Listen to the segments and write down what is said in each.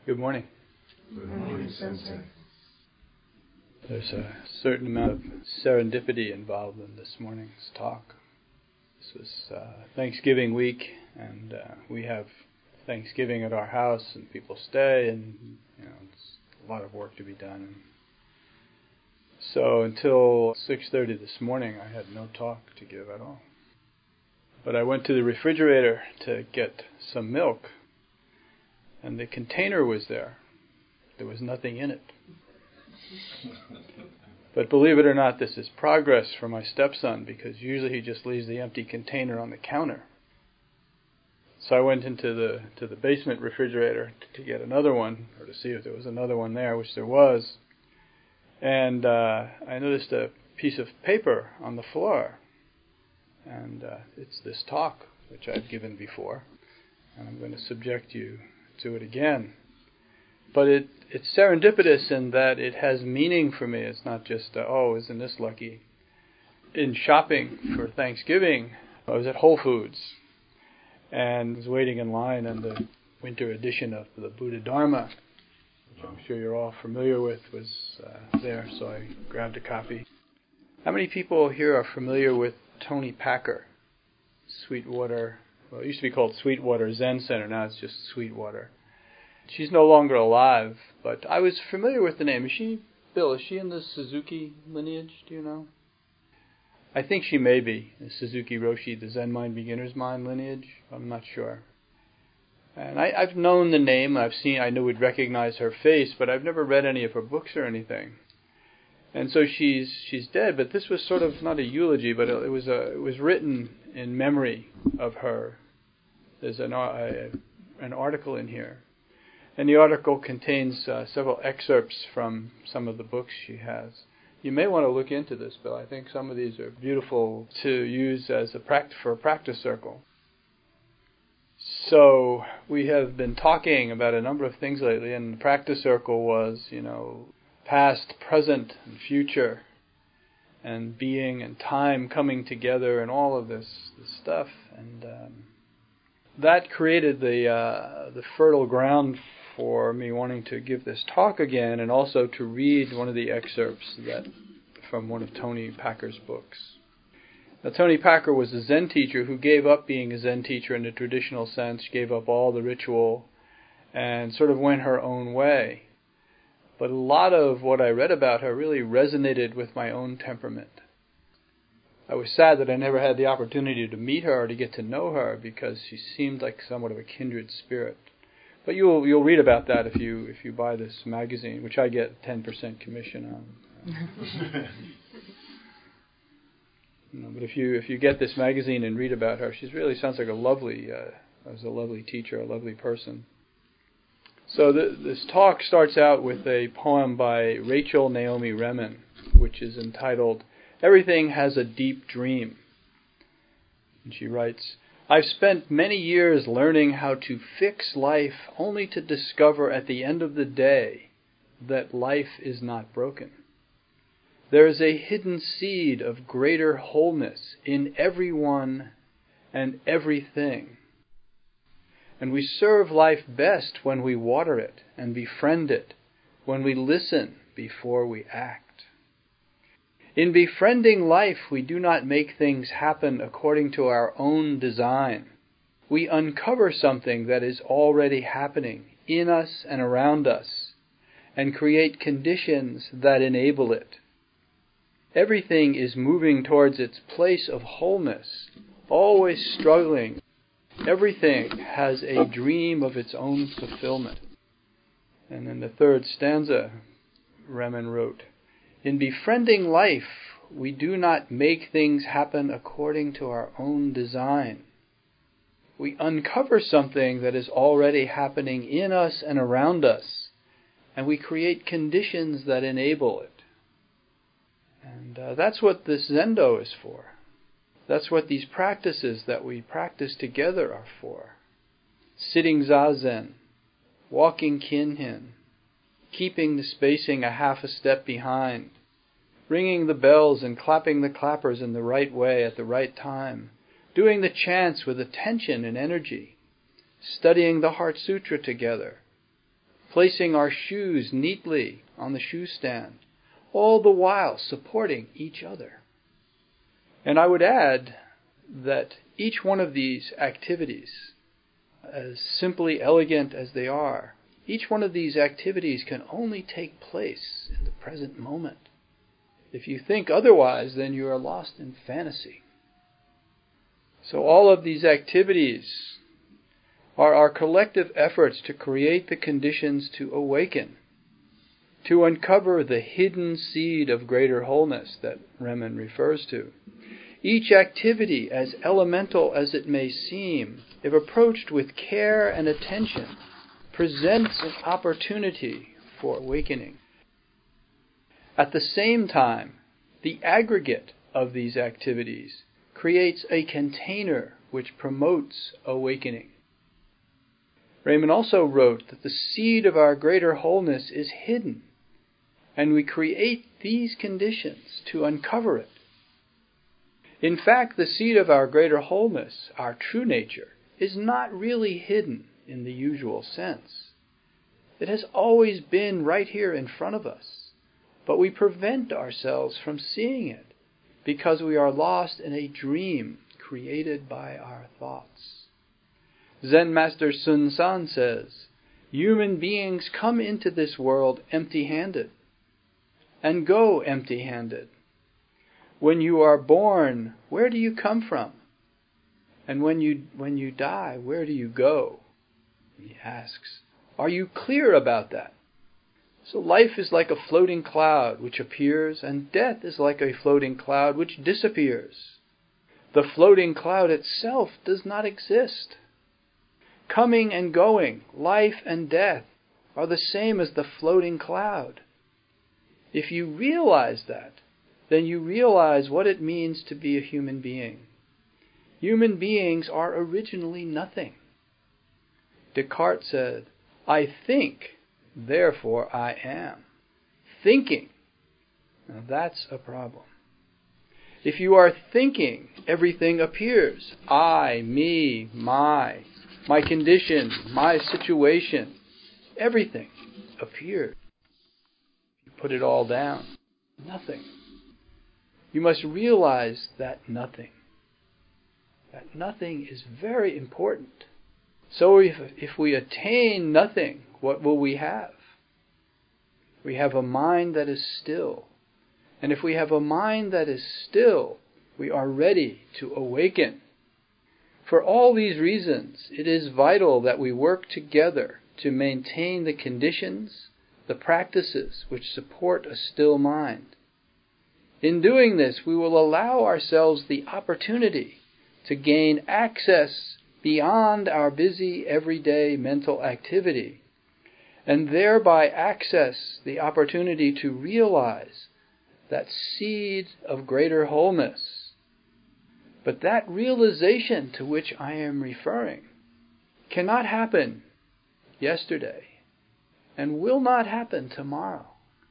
Good morning. Good morning, Sensei. There's a certain amount of serendipity involved in this morning's talk. This was Thanksgiving week, and we have Thanksgiving at our house, and people stay, and it's a lot of work to be done. So until 6:30 this morning, I had no talk to give at all. But I went to the refrigerator to get some milk, and the container was there. There was nothing in it. But believe it or not, this is progress for my stepson, because usually he just leaves the empty container on the counter. So I went into the basement refrigerator to get another one, or to see if there was another one there, which there was. And I noticed a piece of paper on the floor. And it's this talk, which I've given before. And I'm going to subject you to it again. But it's serendipitous in that it has meaning for me. It's not just, isn't this lucky? In shopping for Thanksgiving, I was at Whole Foods and was waiting in line on the winter edition of the Buddha Dharma, which I'm sure you're all familiar with, was there, so I grabbed a copy. How many people here are familiar with Toni Packer? Sweetwater, well, it used to be called Sweetwater Zen Center, now it's just Sweetwater. She's no longer alive, but I was familiar with the name. Bill, is she in the Suzuki lineage, do you know? I think she may be, the Suzuki Roshi, the Zen Mind Beginner's Mind lineage. I'm not sure. And I've known the name, I knew we'd recognize her face, but I've never read any of her books or anything. And so she's dead, but this was sort of not a eulogy, but it was written in memory of her. There's an article in here. And the article contains several excerpts from some of the books she has. You may want to look into this, Bill. I think some of these are beautiful to use as for a practice circle. So we have been talking about a number of things lately, and the practice circle was, past, present, and future, and being and time coming together, and all of this stuff. And that created the fertile ground for me wanting to give this talk again, and also to read one of the excerpts from one of Toni Packer's books. Now, Toni Packer was a Zen teacher who gave up being a Zen teacher in the traditional sense, gave up all the ritual, and sort of went her own way. But a lot of what I read about her really resonated with my own temperament. I was sad that I never had the opportunity to meet her or to get to know her, because she seemed like somewhat of a kindred spirit. But you'll read about that if you buy this magazine, which I get 10% commission on. But if you get this magazine and read about her, she really sounds like a lovely teacher, a lovely person. So this talk starts out with a poem by Rachel Naomi Remen, which is entitled "Everything Has a Deep Dream." And she writes, "I've spent many years learning how to fix life, only to discover at the end of the day that life is not broken. There is a hidden seed of greater wholeness in everyone and everything. And we serve life best when we water it and befriend it, when we listen before we act. In befriending life, we do not make things happen according to our own design. We uncover something that is already happening in us and around us, and create conditions that enable it. Everything is moving towards its place of wholeness, always struggling. Everything has a dream of its own fulfillment." And in the third stanza, Remen wrote, "In befriending life, we do not make things happen according to our own design. We uncover something that is already happening in us and around us, and we create conditions that enable it." And that's what this Zendo is for. That's what these practices that we practice together are for. Sitting Zazen, walking Kinhin, keeping the spacing a half a step behind, ringing the bells and clapping the clappers in the right way at the right time, doing the chants with attention and energy, studying the Heart Sutra together, placing our shoes neatly on the shoe stand, all the while supporting each other. And I would add that each one of these activities, as simply elegant as they are, each one of these activities can only take place in the present moment. If you think otherwise, then you are lost in fantasy. So all of these activities are our collective efforts to create the conditions to awaken, to uncover the hidden seed of greater wholeness that Remen refers to. Each activity, as elemental as it may seem, if approached with care and attention, presents an opportunity for awakening. At the same time, the aggregate of these activities creates a container which promotes awakening. Remen also wrote that the seed of our greater wholeness is hidden, and we create these conditions to uncover it. In fact, the seed of our greater wholeness, our true nature, is not really hidden in the usual sense. It has always been right here in front of us, but we prevent ourselves from seeing it because we are lost in a dream created by our thoughts. Zen Master Sun San says, human beings come into this world empty-handed and go empty-handed. When you are born, where do you come from? And when you die, where do you go? He asks, are you clear about that? So life is like a floating cloud which appears, and death is like a floating cloud which disappears. The floating cloud itself does not exist. Coming and going, life and death, are the same as the floating cloud. If you realize that, then you realize what it means to be a human being. Human beings are originally nothing. Descartes said, I think, therefore I am. Thinking. Now that's a problem. If you are thinking, everything appears. I, me, my condition, my situation, everything appears. You put it all down. Nothing. You must realize that nothing. That nothing is very important. So if we attain nothing, what will we have? We have a mind that is still. And if we have a mind that is still, we are ready to awaken. For all these reasons, it is vital that we work together to maintain the conditions, the practices which support a still mind. In doing this, we will allow ourselves the opportunity to gain access beyond our busy everyday mental activity, and thereby access the opportunity to realize that seed of greater wholeness. But that realization to which I am referring cannot happen yesterday and will not happen tomorrow.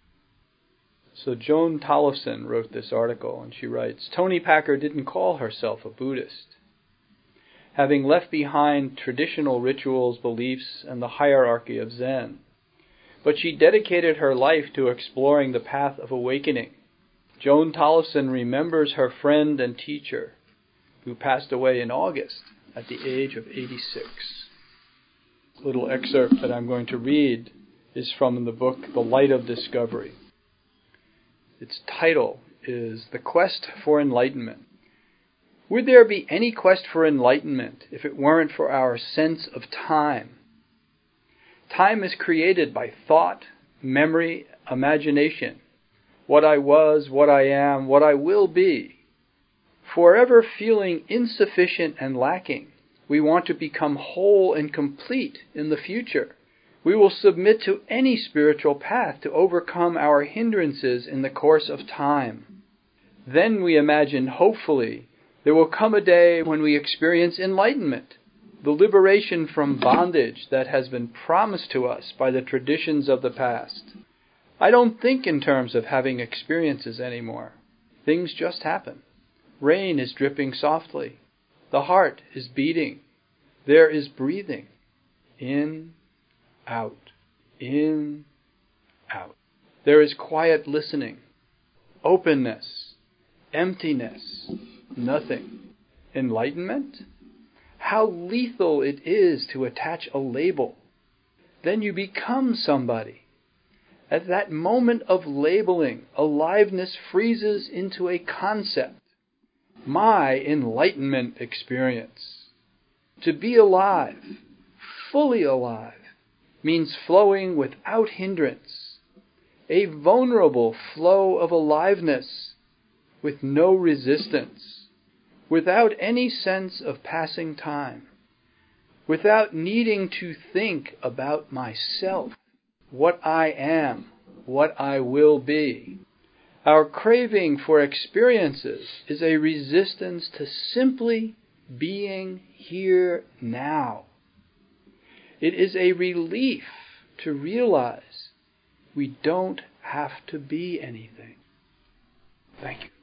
So Joan Tollefson wrote this article, and she writes, Toni Packer didn't call herself a Buddhist. Having left behind traditional rituals, beliefs, and the hierarchy of Zen, but she dedicated her life to exploring the path of awakening. Joan Tollefson remembers her friend and teacher, who passed away in August at the age of 86. A little excerpt that I'm going to read is from the book The Light of Discovery. Its title is The Quest for Enlightenment. Would there be any quest for enlightenment if it weren't for our sense of time? Time is created by thought, memory, imagination. What I was, what I am, what I will be. Forever feeling insufficient and lacking, we want to become whole and complete in the future. We will submit to any spiritual path to overcome our hindrances in the course of time. Then we imagine, hopefully, there will come a day when we experience enlightenment, the liberation from bondage that has been promised to us by the traditions of the past. I don't think in terms of having experiences anymore. Things just happen. Rain is dripping softly. The heart is beating. There is breathing. In, out, In, out. There is quiet listening, openness, emptiness, nothing. Enlightenment? How lethal it is to attach a label. Then you become somebody. At that moment of labeling, aliveness freezes into a concept. My enlightenment experience. To be alive, fully alive, means flowing without hindrance. A vulnerable flow of aliveness with no resistance, without any sense of passing time, without needing to think about myself, what I am, what I will be. Our craving for experiences is a resistance to simply being here now. It is a relief to realize we don't have to be anything. Thank you.